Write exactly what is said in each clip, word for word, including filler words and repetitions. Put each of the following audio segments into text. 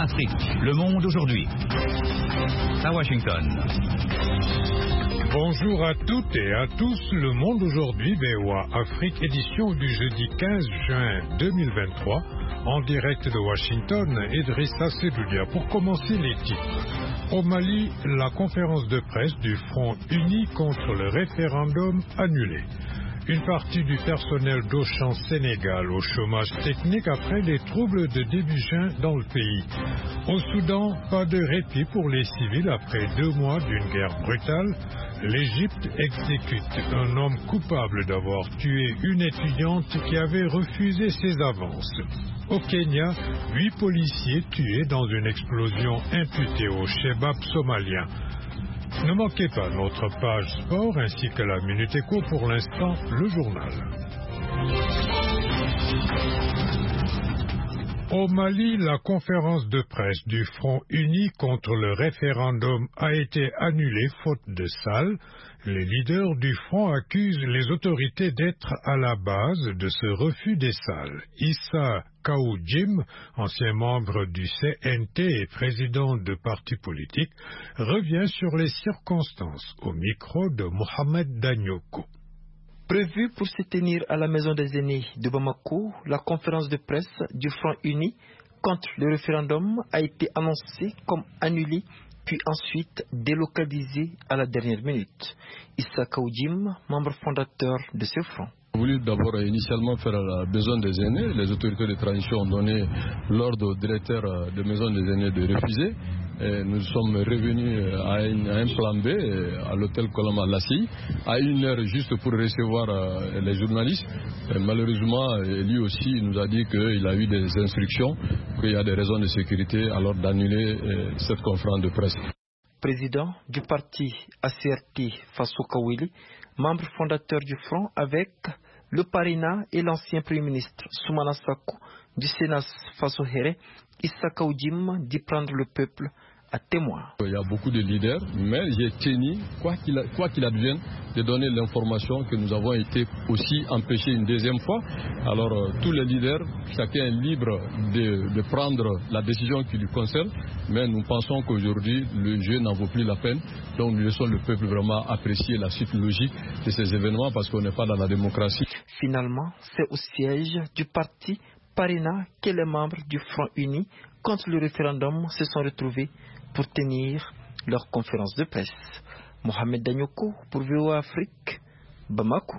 Afrique, le monde aujourd'hui. À Washington. Bonjour à toutes et à tous, le monde aujourd'hui, V O A Afrique, édition du jeudi quinze juin deux mille vingt-trois, en direct de Washington, Idrissa Sedoudia. Pour commencer les titres. Au Mali, la conférence de presse du Front uni contre le référendum annulée. Une partie du personnel d'Auchan Sénégal au chômage technique après les troubles de début juin dans le pays. Au Soudan, pas de répit pour les civils après deux mois d'une guerre brutale. L'Égypte exécute un homme coupable d'avoir tué une étudiante qui avait refusé ses avances. Au Kenya, huit policiers tués dans une explosion imputée au Shebab somalien. Ne manquez pas notre page sport ainsi que la Minute Éco. Pour l'instant, le journal. Au Mali, la conférence de presse du Front uni contre le référendum a été annulée faute de salle. Les leaders du Front accusent les autorités d'être à la base de ce refus des salles. Issa Kaoujim, ancien membre du C N T et président de parti politique, revient sur les circonstances au micro de Mohamed Danyoko. Prévue pour se tenir à la Maison des Aînés de Bamako, la conférence de presse du Front uni contre le référendum a été annoncée comme annulée, puis ensuite délocalisée à la dernière minute. Issa Kaoujim, membre fondateur de ce front. On voulu d'abord initialement faire la maison des aînés. Les autorités de transition ont donné l'ordre au directeur de maison des aînés de refuser. Et nous sommes revenus à, une, à un plan B, à l'hôtel Colomba Lassi, à une heure juste pour recevoir les journalistes. Et malheureusement, lui aussi nous a dit qu'il a eu des instructions, qu'il y a des raisons de sécurité, alors d'annuler cette conférence de presse. Président du parti A C R T Faso Kawili, membre fondateur du Front avec le Parina et l'ancien Premier ministre Soumana Sakou du Sénat Faso Here, Issa Kaoujim dit prendre le peuple à témoin. Il y a beaucoup de leaders, mais j'ai tenu, quoi qu'il, a, quoi qu'il advienne, de donner l'information que nous avons été aussi empêchés une deuxième fois. Alors euh, tous les leaders, chacun est libre de, de prendre la décision qui lui concerne, mais nous pensons qu'aujourd'hui le jeu n'en vaut plus la peine. Donc nous laissons le peuple vraiment apprécier la suite logique de ces événements parce qu'on n'est pas dans la démocratie. Finalement, c'est au siège du parti Parina que les membres du Front uni contre le référendum se sont retrouvés pour tenir leur conférence de presse. Mohamed Danyoko pour V O A Afrique, Bamako.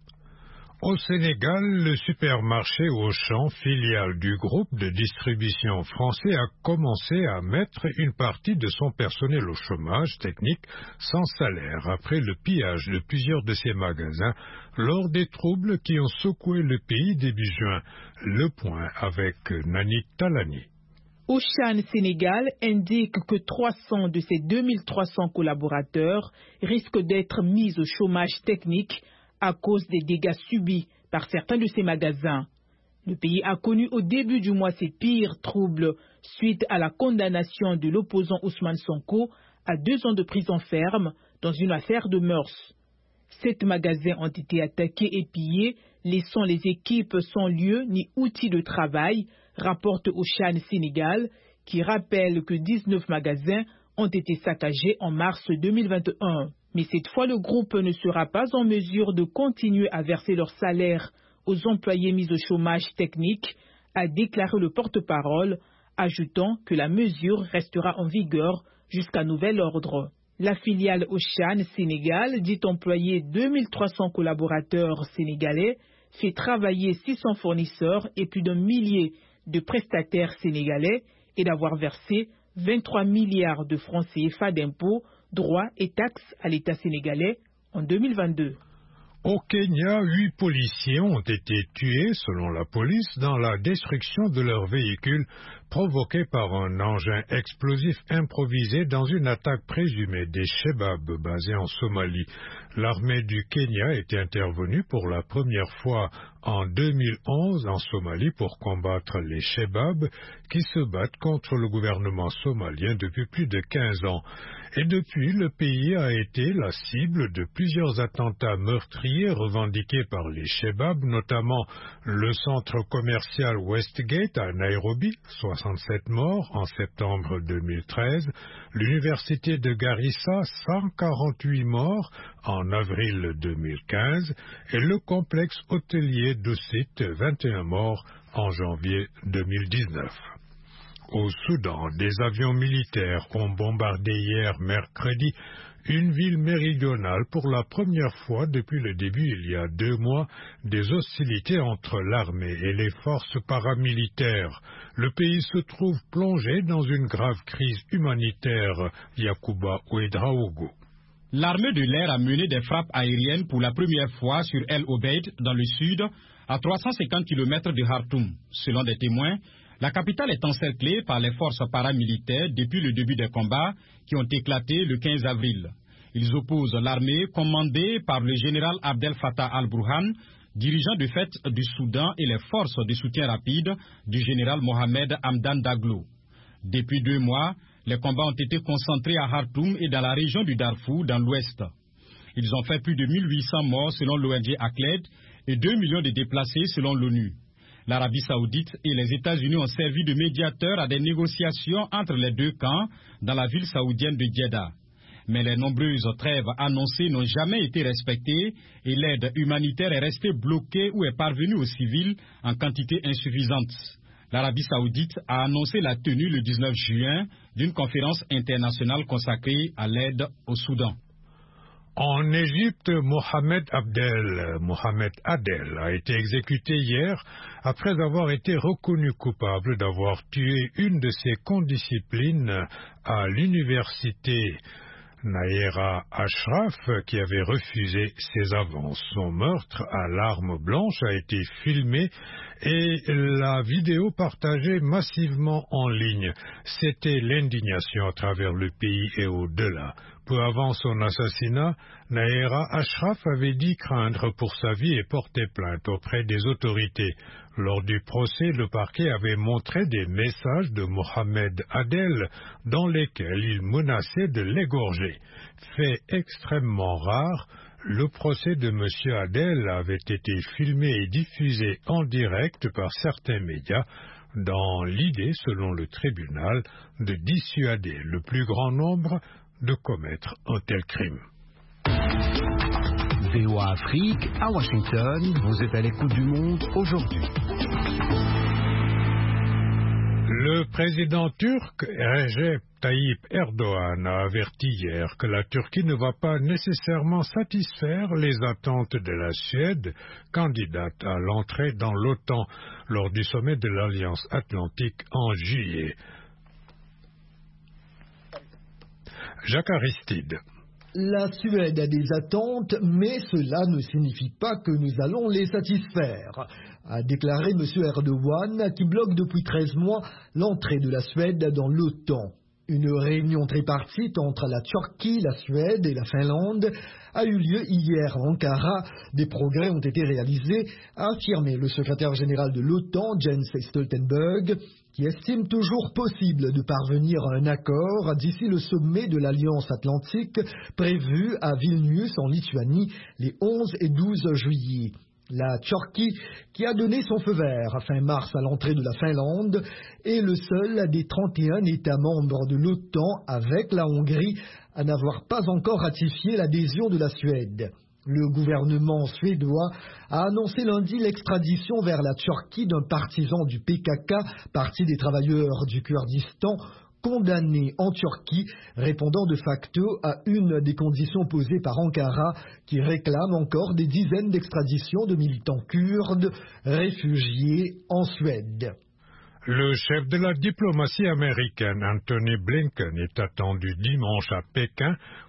Au Sénégal, le supermarché Auchan, filiale du groupe de distribution français, a commencé à mettre une partie de son personnel au chômage technique sans salaire après le pillage de plusieurs de ses magasins lors des troubles qui ont secoué le pays début juin. Le point avec Nani Talani. Auchan Sénégal indique que trois cents de ses deux mille trois cents collaborateurs risquent d'être mis au chômage technique à cause des dégâts subis par certains de ses magasins. Le pays a connu au début du mois ses pires troubles suite à la condamnation de l'opposant Ousmane Sonko à deux ans de prison ferme dans une affaire de mœurs. Sept magasins ont été attaqués et pillés, laissant les équipes sans lieu ni outils de travail, rapporte Auchan Sénégal, qui rappelle que dix-neuf magasins ont été saccagés en mars deux mille vingt et un. Mais cette fois, le groupe ne sera pas en mesure de continuer à verser leur salaire aux employés mis au chômage technique, a déclaré le porte-parole, ajoutant que la mesure restera en vigueur jusqu'à nouvel ordre. La filiale Auchan Sénégal, dit employer deux mille trois cents collaborateurs sénégalais, fait travailler six cents fournisseurs et plus d'un millier de prestataires sénégalais et d'avoir versé vingt-trois milliards de francs C F A d'impôts, droits et taxes à l'État sénégalais en deux mille vingt-deux. Au Kenya, huit policiers ont été tués, selon la police, dans la destruction de leur véhicule provoquée par un engin explosif improvisé dans une attaque présumée des Shebab basés en Somalie. L'armée du Kenya était intervenue pour la première fois en deux mille onze en Somalie pour combattre les Shebab qui se battent contre le gouvernement somalien depuis plus de quinze ans. Et depuis, le pays a été la cible de plusieurs attentats meurtriers revendiqués par les Shebab, notamment le centre commercial Westgate à Nairobi, soixante-sept morts en septembre deux mille treize, l'université de Garissa, cent quarante-huit morts en avril deux mille quinze, et le complexe hôtelier d'Ussit, vingt et un morts en janvier deux mille dix-neuf. Au Soudan, des avions militaires ont bombardé hier mercredi une ville méridionale pour la première fois depuis le début, il y a deux mois, des hostilités entre l'armée et les forces paramilitaires. Le pays se trouve plongé dans une grave crise humanitaire. Yacouba Ouedraogo. L'armée de l'air a mené des frappes aériennes pour la première fois sur El Obeid, dans le sud, à trois cent cinquante kilomètres de Khartoum. Selon des témoins, la capitale est encerclée par les forces paramilitaires depuis le début des combats qui ont éclaté le quinze avril. Ils opposent l'armée commandée par le général Abdel Fattah al-Burhan, dirigeant de fait du Soudan, et les forces de soutien rapide du général Mohamed Hamdan Daglo. Depuis deux mois, les combats ont été concentrés à Khartoum et dans la région du Darfour, dans l'ouest. Ils ont fait plus de mille huit cents morts selon l'O N G ACLED et deux millions de déplacés selon l'ONU. L'Arabie saoudite et les États-Unis ont servi de médiateurs à des négociations entre les deux camps dans la ville saoudienne de Jeddah. Mais les nombreuses trêves annoncées n'ont jamais été respectées et l'aide humanitaire est restée bloquée ou est parvenue aux civils en quantité insuffisante. L'Arabie saoudite a annoncé la tenue le dix-neuf juin d'une conférence internationale consacrée à l'aide au Soudan. En Égypte, Mohamed Abdel, Mohamed Adel, a été exécuté hier après avoir été reconnu coupable d'avoir tué une de ses condisciplines à l'université. Nayera Ashraf, qui avait refusé ses avances. Son meurtre à l'arme blanche a été filmé et la vidéo partagée massivement en ligne. C'était l'indignation à travers le pays et au-delà. Peu avant son assassinat, Nayera Ashraf avait dit craindre pour sa vie et porter plainte auprès des autorités. Lors du procès, le parquet avait montré des messages de Mohamed Adel dans lesquels il menaçait de l'égorger. Fait extrêmement rare, le procès de M. Adel avait été filmé et diffusé en direct par certains médias dans l'idée, selon le tribunal, de dissuader le plus grand nombre de commettre un tel crime. V O A Afrique, à Washington, vous êtes à l'écoute du monde aujourd'hui. Le président turc Recep Tayyip Erdogan a averti hier que la Turquie ne va pas nécessairement satisfaire les attentes de la Suède, candidate à l'entrée dans l'OTAN lors du sommet de l'Alliance Atlantique en juillet. Jacques Aristide. La Suède a des attentes, mais cela ne signifie pas que nous allons les satisfaire, a déclaré M. Erdogan, qui bloque depuis treize mois l'entrée de la Suède dans l'OTAN. Une réunion tripartite entre la Turquie, la Suède et la Finlande a eu lieu hier à Ankara. Des progrès ont été réalisés, a affirmé le secrétaire général de l'OTAN, Jens Stoltenberg, qui estime toujours possible de parvenir à un accord d'ici le sommet de l'Alliance Atlantique prévu à Vilnius en Lituanie les onze et douze juillet. La Turquie, qui a donné son feu vert à fin mars à l'entrée de la Finlande, est le seul des trente et un États membres de l'OTAN, avec la Hongrie, à n'avoir pas encore ratifié l'adhésion de la Suède. Le gouvernement suédois a annoncé lundi l'extradition vers la Turquie d'un partisan du P K K, Parti des travailleurs du Kurdistan, condamné en Turquie, répondant de facto à une des conditions posées par Ankara, qui réclame encore des dizaines d'extraditions de militants kurdes réfugiés en Suède. Le chef de la diplomatie américaine, Antony Blinken, est attendu dimanche à Pékin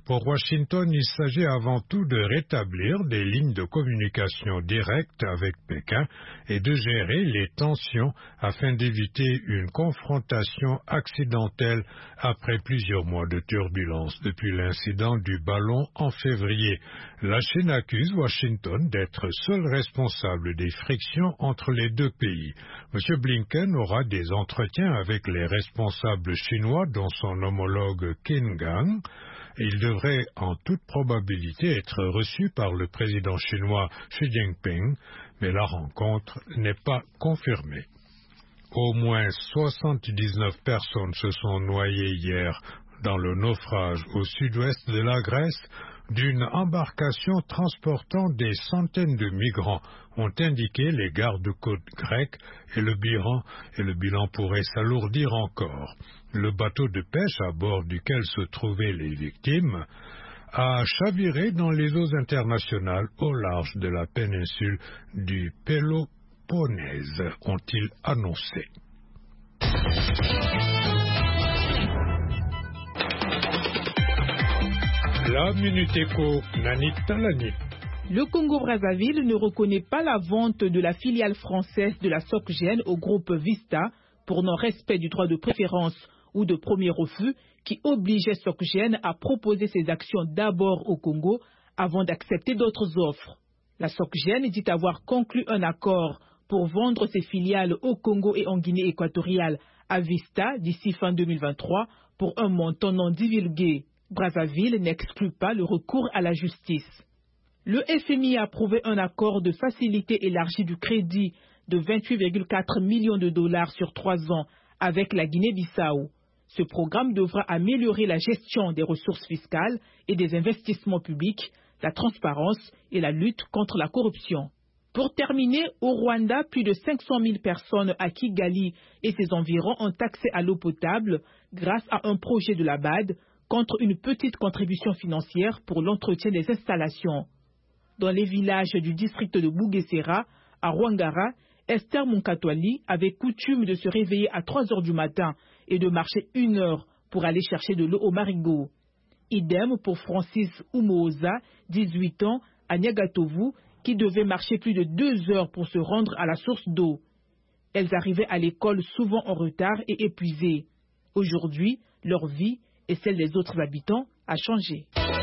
Pour Washington, il s'agit avant tout de rétablir des lignes de communication directes avec Pékin et de gérer les tensions afin d'éviter une confrontation accidentelle après plusieurs mois de turbulence depuis l'incident du ballon en février. La Chine accuse Washington d'être seul responsable des frictions entre les deux pays. M. Blinken aura des entretiens avec les responsables chinois, dont son homologue Qin Gang. Il devrait en toute probabilité être reçu par le président chinois Xi Jinping, mais la rencontre n'est pas confirmée. Au moins soixante-dix-neuf personnes se sont noyées hier dans le naufrage au sud-ouest de la Grèce d'une embarcation transportant des centaines de migrants, ont indiqué les gardes-côtes grecs, et le bilan, et le bilan pourrait s'alourdir encore. Le bateau de pêche à bord duquel se trouvaient les victimes a chaviré dans les eaux internationales au large de la péninsule du Péloponnèse, ont-ils annoncé. La Minute Éco, Nanit Talani. Le Congo-Brazzaville ne reconnaît pas la vente de la filiale française de la SocGen au groupe Vista pour non-respect du droit de préférence ou de premier refus qui obligeait SocGen à proposer ses actions d'abord au Congo avant d'accepter d'autres offres. La SocGen dit avoir conclu un accord pour vendre ses filiales au Congo et en Guinée équatoriale à Vista d'ici fin deux mille vingt-trois pour un montant non divulgué. Brazzaville n'exclut pas le recours à la justice. Le F M I a approuvé un accord de facilité élargie du crédit de vingt-huit virgule quatre millions de dollars sur trois ans avec la Guinée-Bissau. Ce programme devra améliorer la gestion des ressources fiscales et des investissements publics, la transparence et la lutte contre la corruption. Pour terminer, au Rwanda, plus de cinq cent mille personnes à Kigali et ses environs ont accès à l'eau potable grâce à un projet de la B A D contre une petite contribution financière pour l'entretien des installations. Dans les villages du district de Bugesera, à Rwangara, Esther Munkatwali avait coutume de se réveiller à trois heures du matin et de marcher une heure pour aller chercher de l'eau au marigot. Idem pour Francis Umooza, dix-huit ans, à Nyagatovu, qui devait marcher plus de deux heures pour se rendre à la source d'eau. Elles arrivaient à l'école souvent en retard et épuisées. Aujourd'hui, leur vie et celle des autres habitants a changé.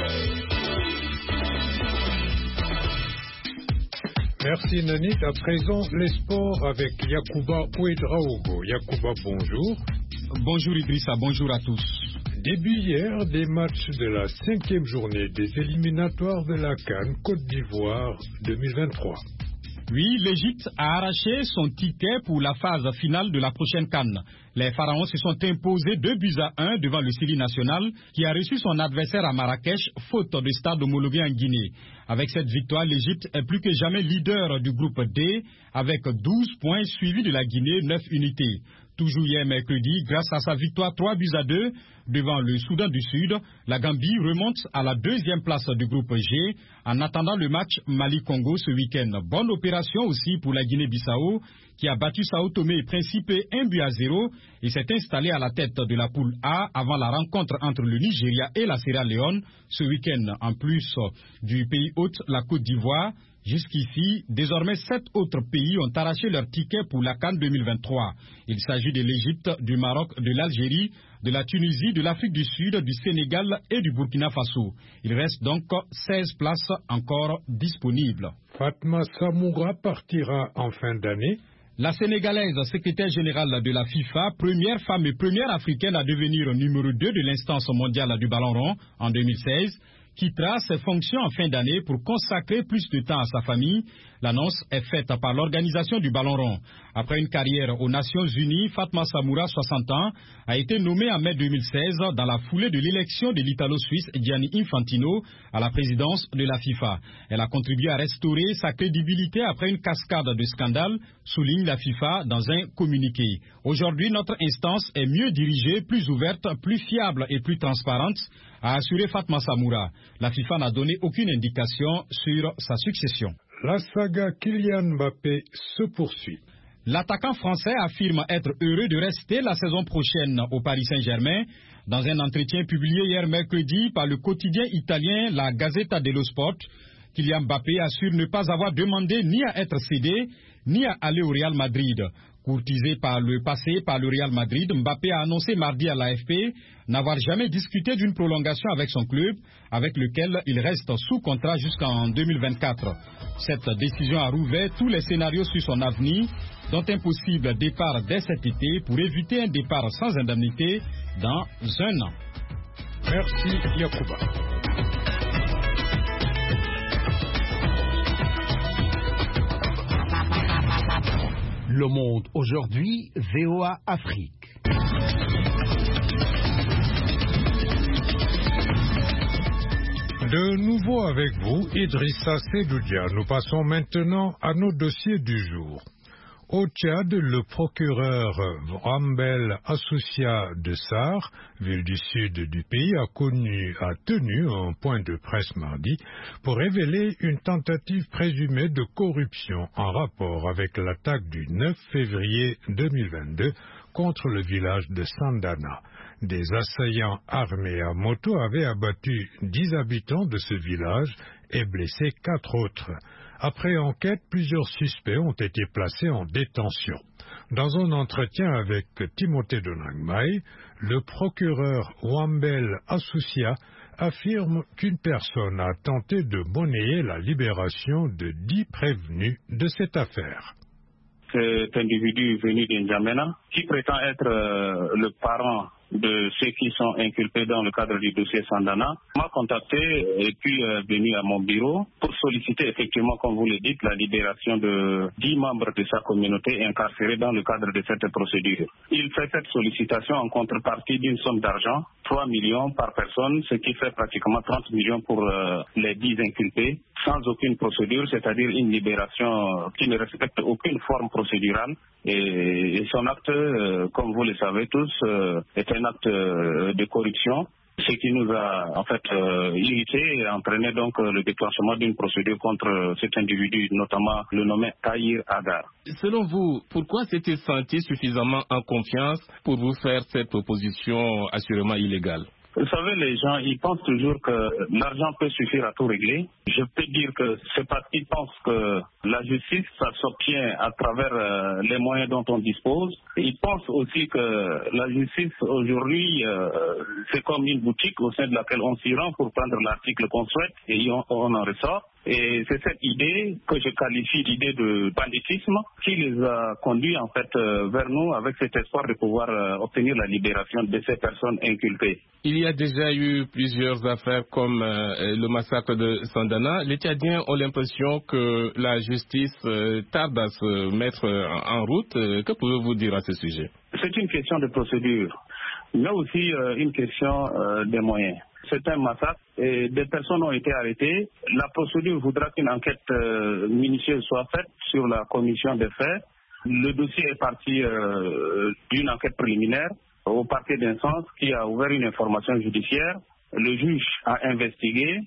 Merci Nanit. À présent, les sports avec Yacouba Ouedraogo. Yacouba, bonjour. Bonjour Idrissa, bonjour à tous. Début hier des matchs de la cinquième journée des éliminatoires de la CAN Côte d'Ivoire deux mille vingt-trois. Oui, l'Égypte a arraché son ticket pour la phase finale de la prochaine CAN. Les Pharaons se sont imposés deux buts à un devant le Syrie national qui a reçu son adversaire à Marrakech, faute de stade homologué en Guinée. Avec cette victoire, l'Égypte est plus que jamais leader du groupe D avec douze points suivi de la Guinée, neuf unités. Toujours hier mercredi, grâce à sa victoire trois buts à deux devant le Soudan du Sud, la Gambie remonte à la deuxième place du groupe G en attendant le match Mali-Congo ce week-end. Bonne opération aussi pour la Guinée-Bissau qui a battu Sao Tomé et Principe un but à zéro et s'est installée à la tête de la poule A avant la rencontre entre le Nigeria et la Sierra Leone ce week-end. En plus du pays hôte, la Côte d'Ivoire. Jusqu'ici, désormais, sept autres pays ont arraché leur ticket pour la CAN deux mille vingt-trois. Il s'agit de l'Égypte, du Maroc, de l'Algérie, de la Tunisie, de l'Afrique du Sud, du Sénégal et du Burkina Faso. Il reste donc seize places encore disponibles. Fatma Samoura partira en fin d'année. La Sénégalaise, secrétaire générale de la FIFA, première femme et première africaine à devenir numéro deux de l'instance mondiale du ballon rond en deux mille seize, quittera ses fonctions en fin d'année pour consacrer plus de temps à sa famille. L'annonce est faite par l'organisation du ballon rond. Après une carrière aux Nations Unies, Fatma Samoura, soixante ans, a été nommée en mai deux mille seize dans la foulée de l'élection de l'Italo-Suisse Gianni Infantino à la présidence de la FIFA. Elle a contribué à restaurer sa crédibilité après une cascade de scandales, souligne la FIFA dans un communiqué. Aujourd'hui, notre instance est mieux dirigée, plus ouverte, plus fiable et plus transparente, a assuré Fatma Samoura. La FIFA n'a donné aucune indication sur sa succession. La saga Kylian Mbappé se poursuit. L'attaquant français affirme être heureux de rester la saison prochaine au Paris Saint-Germain. Dans un entretien publié hier mercredi par le quotidien italien La Gazzetta dello Sport, Kylian Mbappé assure ne pas avoir demandé ni à être cédé, ni à aller au Real Madrid. Courtisé par le passé par le Real Madrid, Mbappé a annoncé mardi à l'A F P n'avoir jamais discuté d'une prolongation avec son club, avec lequel il reste sous contrat jusqu'en deux mille vingt-quatre. Cette décision a rouvert tous les scénarios sur son avenir, dont un possible départ dès cet été pour éviter un départ sans indemnité dans un an. Merci Yacouba. Le Monde aujourd'hui, V O A Afrique. De nouveau avec vous, Idrissa Sedoudia. Nous passons maintenant à nos dossiers du jour. Au Tchad, le procureur Rambel Assoucia de Sarr, ville du sud du pays, a, connu, a tenu un point de presse mardi pour révéler une tentative présumée de corruption en rapport avec l'attaque du neuf février deux mille vingt-deux contre le village de Sandana. Des assaillants armés à moto avaient abattu dix habitants de ce village et blessé quatre autres. Après enquête, plusieurs suspects ont été placés en détention. Dans un entretien avec Timothée Donangmai, le procureur Wambel Assoucia affirme qu'une personne a tenté de monnayer la libération de dix prévenus de cette affaire. Cet individu venu d'Injamena, qui prétend être euh, le parent de ceux qui sont inculpés dans le cadre du dossier Sandana, m'a contacté et puis euh, venu à mon bureau pour solliciter effectivement, comme vous le dites, la libération de dix membres de sa communauté incarcérés dans le cadre de cette procédure. Il fait cette sollicitation en contrepartie d'une somme d'argent, trois millions par personne, ce qui fait pratiquement trente millions pour euh, les dix inculpés, sans aucune procédure, c'est-à-dire une libération qui ne respecte aucune forme procédurale. Et, et son acte, euh, comme vous le savez tous, euh, est un acte euh, de corruption, ce qui nous a en fait euh, irrité et entraîné donc euh, le déclenchement d'une procédure contre euh, cet individu, notamment le nommé Tahir Agar. Selon vous, pourquoi s'est-il senti suffisamment en confiance pour vous faire cette proposition assurément illégale? Vous savez, les gens, ils pensent toujours que l'argent peut suffire à tout régler. Je peux dire que c'est parce qu'ils pensent que la justice, ça s'obtient à travers euh, les moyens dont on dispose. Ils pensent aussi que la justice, aujourd'hui, euh, c'est comme une boutique au sein de laquelle on s'y rend pour prendre l'article qu'on souhaite et on, on en ressort. Et c'est cette idée que je qualifie d'idée de banditisme qui les a conduits en fait euh, vers nous avec cet espoir de pouvoir euh, obtenir la libération de ces personnes inculpées. Il y a déjà eu plusieurs affaires comme euh, le massacre de Sandana. Les Tchadiens ont l'impression que la justice euh, tarde à se mettre en route. Que pouvez-vous dire à ce sujet? C'est une question de procédure, mais aussi euh, une question euh, des moyens. C'est un massacre et des personnes ont été arrêtées. La procédure voudra qu'une enquête euh, minutieuse soit faite sur la commission des faits. Le dossier est parti euh, d'une enquête préliminaire au parquet d'instance qui a ouvert une information judiciaire. Le juge a investigué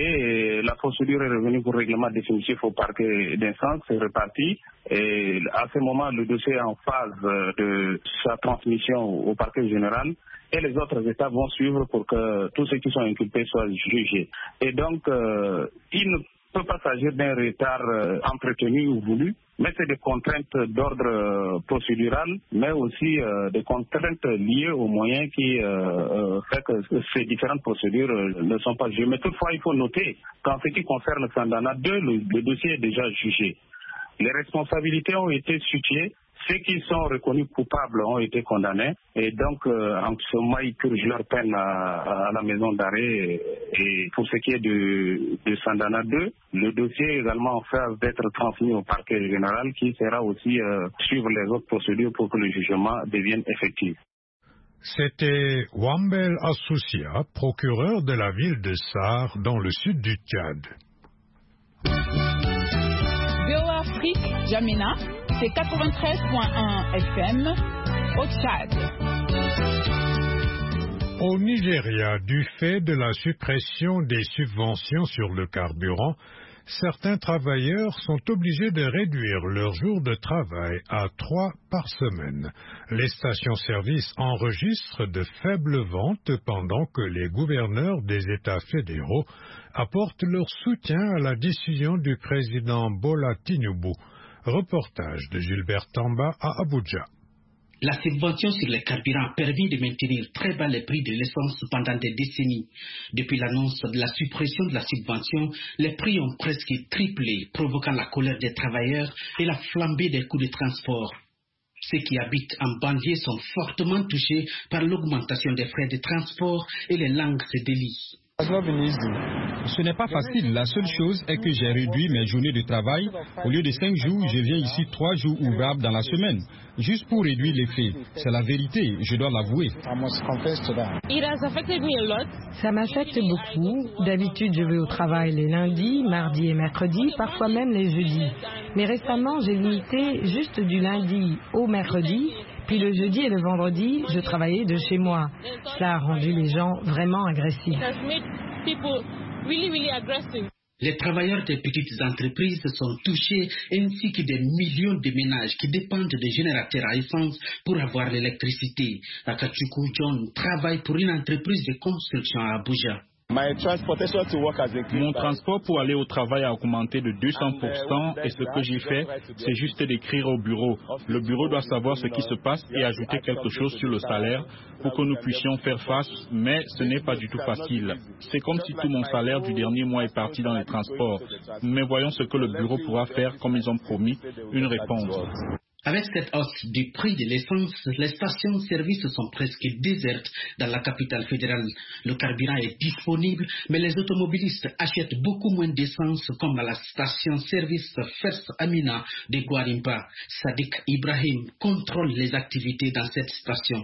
et la procédure est revenue pour règlement définitif au parquet d'instance. C'est reparti. Et à ce moment, le dossier est en phase de sa transmission au parquet général. Et les autres États vont suivre pour que tous ceux qui sont inculpés soient jugés. Et donc, euh, il ne peut pas s'agir d'un retard euh, entretenu ou voulu, mais c'est des contraintes d'ordre euh, procédural, mais aussi euh, des contraintes liées aux moyens qui euh, euh, fait que ces différentes procédures euh, ne sont pas jugées. Mais toutefois, il faut noter qu'en ce qui concerne Sandana deux, le, le dossier est déjà jugé. Les responsabilités ont été situées. Ceux qui sont reconnus coupables ont été condamnés et donc euh, en ce moment ils purgent leur peine à, à la maison d'arrêt. Et, et pour ce qui est de, de Sandana deux, le dossier est également en phase d'être transmis au parquet général qui sera aussi euh, suivre les autres procédures pour que le jugement devienne effectif. C'était Wambel Assoucia, procureur de la ville de Sarr dans le sud du Tchad. V O A Afrique, Jamena, c'est quatre-vingt-treize point un F M au Tchad. Au Nigeria, du fait de la suppression des subventions sur le carburant, certains travailleurs sont obligés de réduire leur jour de travail à trois par semaine. Les stations-service enregistrent de faibles ventes pendant que les gouverneurs des États fédéraux apportent leur soutien à la décision du président Bola Tinubu. Reportage de Gilbert Tamba à Abuja. La subvention sur les carburants a permis de maintenir très bas les prix de l'essence pendant des décennies. Depuis l'annonce de la suppression de la subvention, les prix ont presque triplé, provoquant la colère des travailleurs et la flambée des coûts de transport. Ceux qui habitent en banlieue sont fortement touchés par l'augmentation des frais de transport et les langues se délient. Ce n'est pas facile. La seule chose est que j'ai réduit mes journées de travail. Au lieu de cinq jours, je viens ici trois jours ouvrables dans la semaine, juste pour réduire les frais. C'est la vérité, je dois l'avouer. Ça m'affecte beaucoup. D'habitude, je vais au travail les lundis, mardis et mercredis, parfois même les jeudis. Mais récemment, j'ai limité juste du lundi au mercredi. Puis le jeudi et le vendredi, je travaillais de chez moi. Cela a rendu les gens vraiment agressifs. Les travailleurs des petites entreprises sont touchés, ainsi que des millions de ménages qui dépendent des générateurs à essence pour avoir l'électricité. Akachuku John travaille pour une entreprise de construction à Abuja. Mon transport pour aller au travail a augmenté de deux cents pour cent et ce que j'ai fait, c'est juste d'écrire au bureau. Le bureau doit savoir ce qui se passe et ajouter quelque chose sur le salaire pour que nous puissions faire face, mais ce n'est pas du tout facile. C'est comme si tout mon salaire du dernier mois est parti dans les transports. Mais voyons ce que le bureau pourra faire comme ils ont promis, une réponse. Avec cette hausse du prix de l'essence, les stations-service sont presque désertes dans la capitale fédérale. Le carburant est disponible, mais les automobilistes achètent beaucoup moins d'essence, comme à la station-service First Amina de Gwarimpa. Sadiq Ibrahim contrôle les activités dans cette station.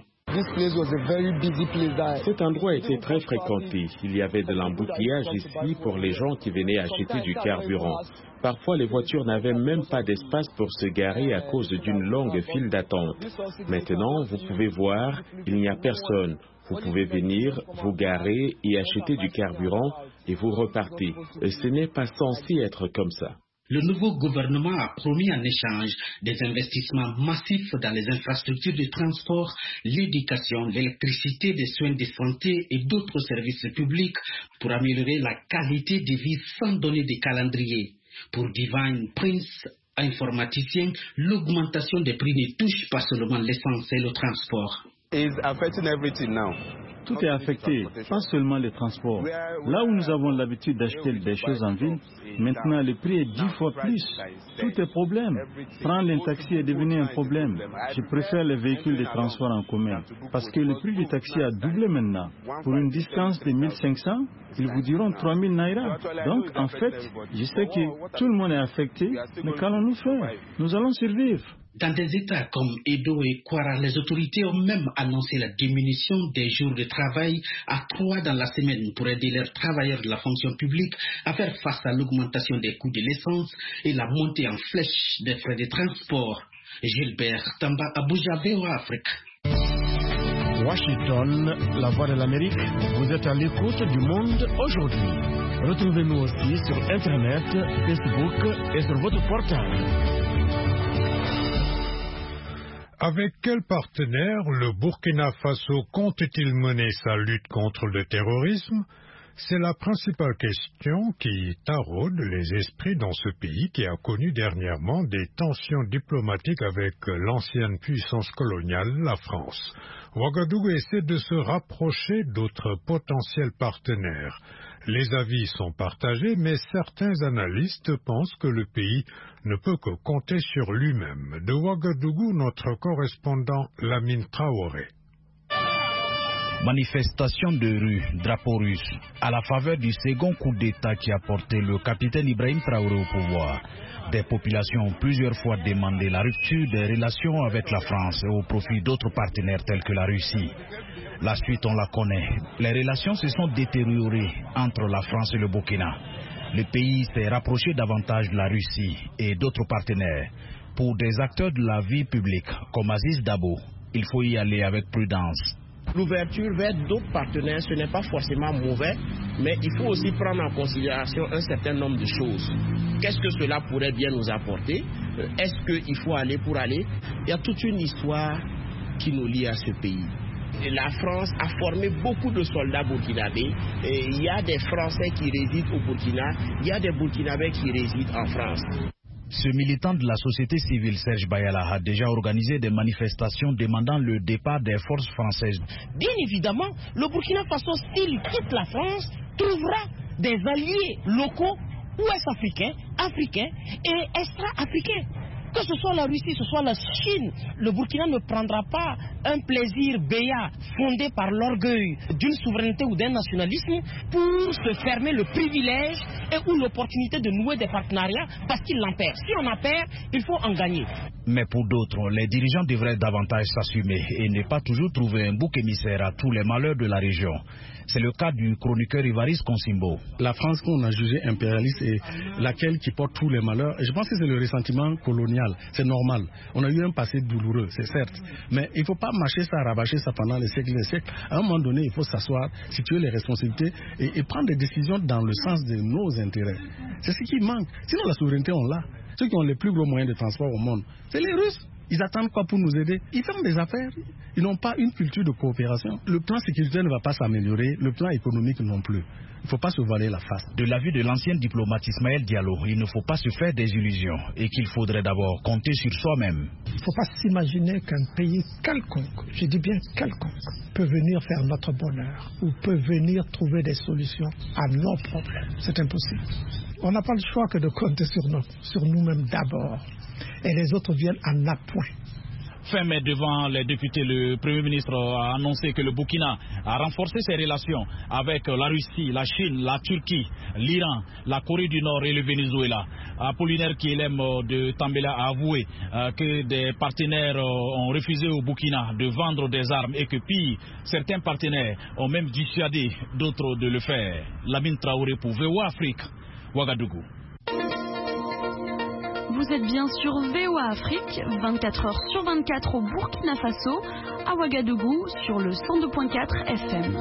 Cet endroit était très fréquenté. Il y avait de l'embouteillage ici pour les gens qui venaient acheter du carburant. Parfois, les voitures n'avaient même pas d'espace pour se garer à cause d'une longue file d'attente. Maintenant, vous pouvez voir, il n'y a personne. Vous pouvez venir, vous garer et acheter du carburant et vous repartez. Ce n'est pas censé être comme ça. Le nouveau gouvernement a promis en échange des investissements massifs dans les infrastructures de transport, l'éducation, l'électricité, des soins de santé et d'autres services publics pour améliorer la qualité de vie sans donner de calendrier. Pour Divine Prince, informaticien, l'augmentation des prix ne touche pas seulement l'essence et le transport. Tout est affecté, pas seulement les transports. Là où nous avons l'habitude d'acheter des choses en ville, maintenant le prix est dix fois plus. Tout est problème. Prendre un taxi est devenu un problème. Je préfère les véhicules de transport en commun parce que le prix du taxi a doublé maintenant. Pour une distance de mille cinq cents, ils vous diront trois mille naira. Donc en fait, je sais que tout le monde est affecté, mais qu'allons-nous faire? Nous allons survivre. Dans des États comme Edo et Kwara, les autorités ont même annoncé la diminution des jours de travail à trois dans la semaine pour aider leurs travailleurs de la fonction publique à faire face à l'augmentation des coûts de l'essence et la montée en flèche des frais de transport. Gilbert Tamba, Abuja, V O A Afrique. Washington, la voix de l'Amérique, vous êtes à l'écoute du monde aujourd'hui. Retrouvez-nous aussi sur Internet, Facebook et sur votre portable. Avec quel partenaire le Burkina Faso compte-t-il mener sa lutte contre le terrorisme? C'est la principale question qui taraude les esprits dans ce pays qui a connu dernièrement des tensions diplomatiques avec l'ancienne puissance coloniale, la France. Ouagadougou essaie de se rapprocher d'autres potentiels partenaires. Les avis sont partagés, mais certains analystes pensent que le pays ne peut que compter sur lui-même. De Ouagadougou, notre correspondant Lamine Traoré. Manifestation de rue, drapeau russe, à la faveur du second coup d'État qui a porté le capitaine Ibrahim Traoré au pouvoir. Des populations ont plusieurs fois demandé la rupture des relations avec la France et au profit d'autres partenaires tels que la Russie. La suite, on la connaît. Les relations se sont détériorées entre la France et le Burkina. Le pays s'est rapproché davantage de la Russie et d'autres partenaires. Pour des acteurs de la vie publique comme Aziz Dabo, il faut y aller avec prudence. L'ouverture vers d'autres partenaires, ce n'est pas forcément mauvais, mais il faut aussi prendre en considération un certain nombre de choses. Qu'est-ce que cela pourrait bien nous apporter? Est-ce qu'il faut aller pour aller? Il y a toute une histoire qui nous lie à ce pays. Et la France a formé beaucoup de soldats burkinabés. Et il y a des Français qui résident au Burkina, il y a des Burkinabés qui résident en France. Ce militant de la société civile, Serge Bayala, a déjà organisé des manifestations demandant le départ des forces françaises. Bien évidemment, le Burkina Faso, s'il quitte la France, trouvera des alliés locaux, ouest-africains, africains et extra-africains. Que ce soit la Russie, que ce soit la Chine, le Burkina ne prendra pas un plaisir béat fondé par l'orgueil d'une souveraineté ou d'un nationalisme pour se fermer le privilège et ou l'opportunité de nouer des partenariats parce qu'il en perd. Si on en perd, il faut en gagner. Mais pour d'autres, les dirigeants devraient davantage s'assumer et ne pas toujours trouver un bouc émissaire à tous les malheurs de la région. C'est le cas du chroniqueur Ivaris Consimbo. La France qu'on a jugée impérialiste est laquelle qui porte tous les malheurs. Et je pense que c'est le ressentiment colonial. C'est normal. On a eu un passé douloureux, c'est certes. Mais il ne faut pas mâcher ça, rabâcher ça pendant les siècles et les siècles. À un moment donné, il faut s'asseoir, situer les responsabilités et, et prendre des décisions dans le sens de nos intérêts. C'est ce qui manque. Sinon, la souveraineté, on l'a. Ceux qui ont les plus gros moyens de transport au monde, c'est les Russes. Ils attendent quoi pour nous aider? Ils font des affaires. Ils n'ont pas une culture de coopération. Le plan sécuritaire ne va pas s'améliorer, le plan économique non plus. Il ne faut pas se voiler la face. De l'avis de l'ancien diplomate Ismaël Diallo, il ne faut pas se faire des illusions et qu'il faudrait d'abord compter sur soi-même. Il ne faut pas s'imaginer qu'un pays quelconque, je dis bien quelconque, peut venir faire notre bonheur ou peut venir trouver des solutions à nos problèmes. C'est impossible. On n'a pas le choix que de compter sur nous, sur nous-mêmes d'abord. Et les autres viennent en appoint. Fin mai, devant les députés, le Premier ministre a annoncé que le Burkina a renforcé ses relations avec la Russie, la Chine, la Turquie, l'Iran, la Corée du Nord et le Venezuela. Apollinaire Kielem de Tambela a avoué que des partenaires ont refusé au Burkina de vendre des armes et que pire, certains partenaires ont même dissuadé d'autres de le faire. Lamine Traoré pour V O A Afrique, Ouagadougou. Vous êtes bien sur V O A Afrique, vingt-quatre heures sur vingt-quatre au Burkina Faso, à Ouagadougou, sur le cent deux point quatre F M.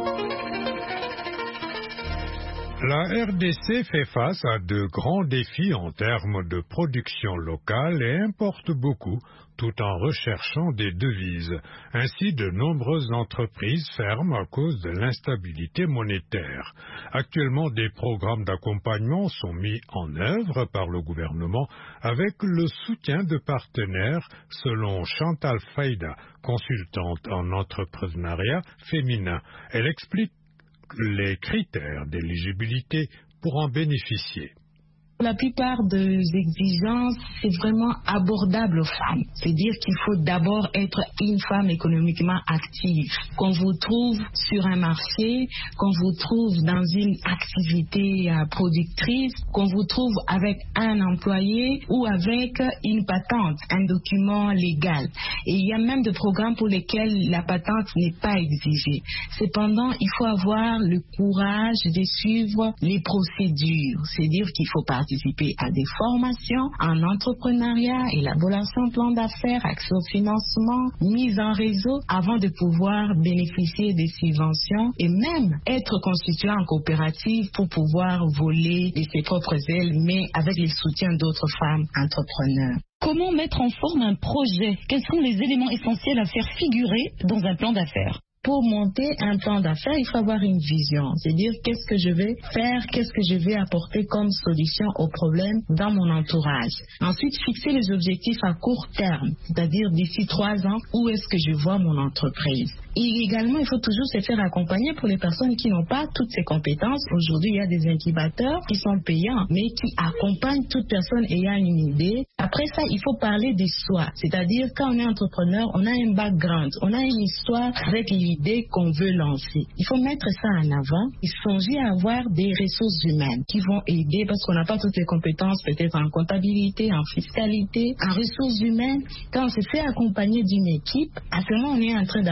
La R D C fait face à de grands défis en termes de production locale et importe beaucoup tout en recherchant des devises. Ainsi, de nombreuses entreprises ferment à cause de l'instabilité monétaire. Actuellement, des programmes d'accompagnement sont mis en œuvre par le gouvernement avec le soutien de partenaires, selon Chantal Faïda, consultante en entrepreneuriat féminin. Elle explique les critères d'éligibilité pour en bénéficier. La plupart des exigences, c'est vraiment abordable aux femmes. C'est-à-dire qu'il faut d'abord être une femme économiquement active. Qu'on vous trouve sur un marché, qu'on vous trouve dans une activité productrice, qu'on vous trouve avec un employé ou avec une patente, un document légal. Et il y a même des programmes pour lesquels la patente n'est pas exigée. Cependant, il faut avoir le courage de suivre les procédures. C'est-à-dire qu'il faut participer participer à des formations en entrepreneuriat, élaboration de plan d'affaires, accès au financement, mise en réseau avant de pouvoir bénéficier des subventions et même être constitué en coopérative pour pouvoir voler de ses propres ailes, mais avec le soutien d'autres femmes entrepreneurs. Comment mettre en forme un projet? Quels sont les éléments essentiels à faire figurer dans un plan d'affaires? Pour monter un plan d'affaires, il faut avoir une vision. C'est-à-dire qu'est-ce que je vais faire, qu'est-ce que je vais apporter comme solution aux problèmes dans mon entourage. Ensuite, fixer les objectifs à court terme, c'est-à-dire d'ici trois ans, où est-ce que je vois mon entreprise. Et également, il faut toujours se faire accompagner pour les personnes qui n'ont pas toutes ces compétences. Aujourd'hui, il y a des incubateurs qui sont payants, mais qui accompagnent toute personne ayant une idée. Après ça, il faut parler de soi. C'est-à-dire, quand on est entrepreneur, on a un background, on a une histoire avec l'idée qu'on veut lancer. Il faut mettre ça en avant et songer à avoir des ressources humaines qui vont aider parce qu'on n'a pas toutes les compétences, peut-être en comptabilité, en fiscalité, en ressources humaines. Quand on se fait accompagner d'une équipe, à ce moment, on est en train d'avancer vers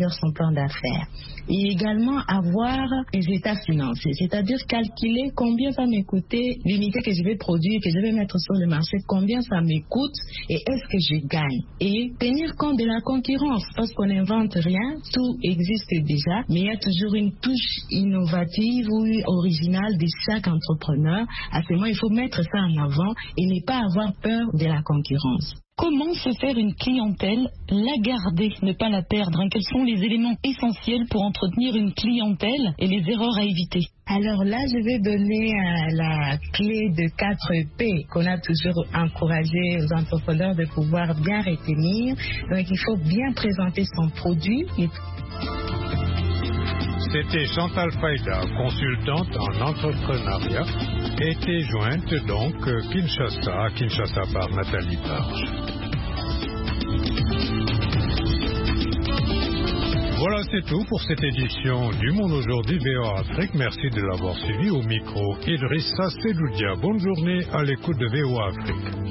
établir son plan d'affaires. Et également avoir des états financiers, c'est-à-dire calculer combien va me coûter l'unité que je vais produire, que je vais mettre sur le marché, combien ça me coûte et est-ce que je gagne. Et tenir compte de la concurrence, parce qu'on n'invente rien, tout existe déjà, mais il y a toujours une touche innovative ou originale de chaque entrepreneur. À ce moment, il faut mettre ça en avant et ne pas avoir peur de la concurrence. Comment se faire une clientèle, la garder, ne pas la perdre, hein? Quels sont les éléments essentiels pour entretenir une clientèle et les erreurs à éviter? Alors là, je vais donner euh, la clé de quatre P qu'on a toujours encouragé aux entrepreneurs de pouvoir bien retenir. Donc, il faut bien présenter son produit. Et... C'était Chantal Faïda, consultante en entrepreneuriat, était jointe donc Kinshasa, à Kinshasa par Nathalie Barge. Voilà, c'est tout pour cette édition du Monde Aujourd'hui V O A Afrique. Merci de l'avoir suivi. Au micro, Idrissa Seloudia. Bonne journée à l'écoute de V O A Afrique.